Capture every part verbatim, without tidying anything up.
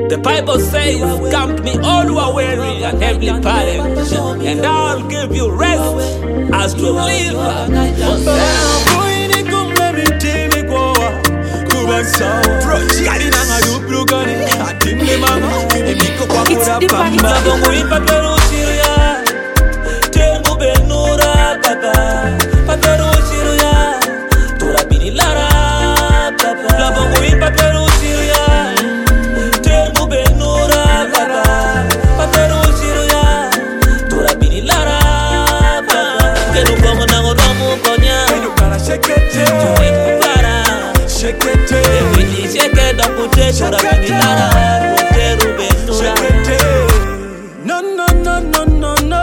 The Bible says, "Come to me all who are weary and heavily burdened, and I'll give you rest as to live." No, no, no, no, no, no.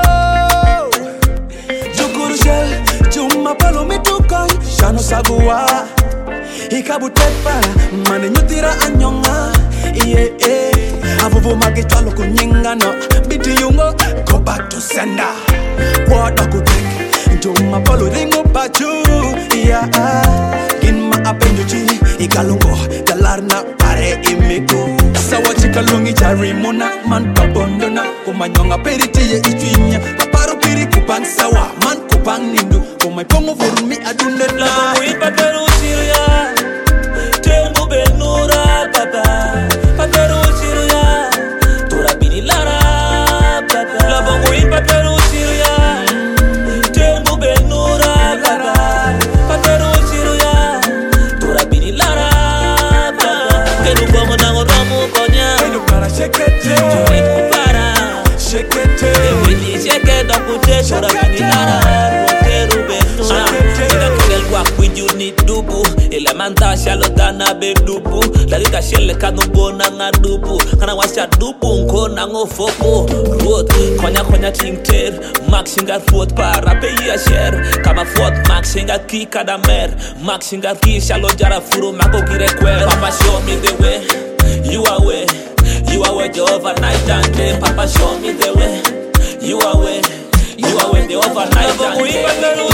Jukuru shell, juma palo mitukan, shano sagua. Ikabutet para, mane nyutira anyonga. Yeah, yeah. Avuvu mage chalo kunyinga no. Biti yungo, go back to sender. Kwada kutek, juma palo ringo pachu. Yeah, ginma apenyo chini, ikalungo, dalarna pare imiko. Sawa chikalungi chari muna, man kabondona. Kumanyonga periti ye ichwinya, kaparo piri kupang sawa, man kupang nindu. Kumay pongo vurumi adunetla. Labuipa peru siruya, tembu benura papa. Paperu siruya, turabini lara papa. Labuipa peru siruya, tembu benura papa. Paperu siruya, turabini lara papa. Kenu bongo nango romu konya, Kenu para shekete, tuipu para shekete, Wili sheke dokute, turabini lara roteru benura. Ina kugel wak winju ni dubu, elementa shalotana be dubu. Larika shele kanumbo na nga dubu, kana washa dubu nko na ngo fopo. Road, konya konya tingter, max inga foot para pe ya share. Kama foot max inga ki kada mer, max inga ki shalo jara furu mako kire kwe. Papa show me the way, you are way, you are way the overnight and day. Papa show me the way, you are way, you are way the overnight and day.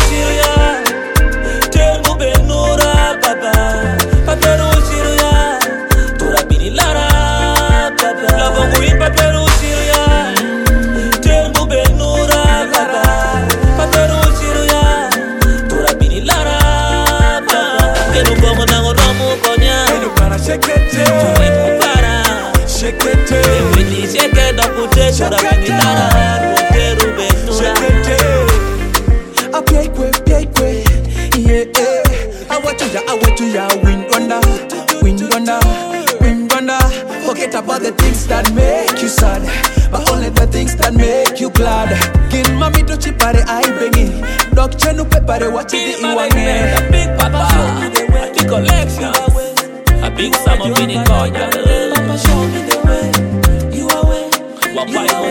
Tembu benura papa, paperu siruya, turabini lara papa. Lavongu ipa peru siruya, tembu benura papa, paperu siruya, turabini lara papa. Kenu bongo nango romu konya, Kenu para shekete, tuipu para shekete, Wili sheke dokute, turabini lara roteru benura. shekete. Apiekwe, piekwe, yeah, yeah. I want you, I want you, yeah. Wind wonder, wind wonder, wind wonder. Forget about the things that make you sad, but only the things that make you glad. Kin mami to chipare I bengi, dog chenu pepare watch it in one A hand. big papa, a big collection, a big sum of mini coin. Papa show me the way, you are way, One you by are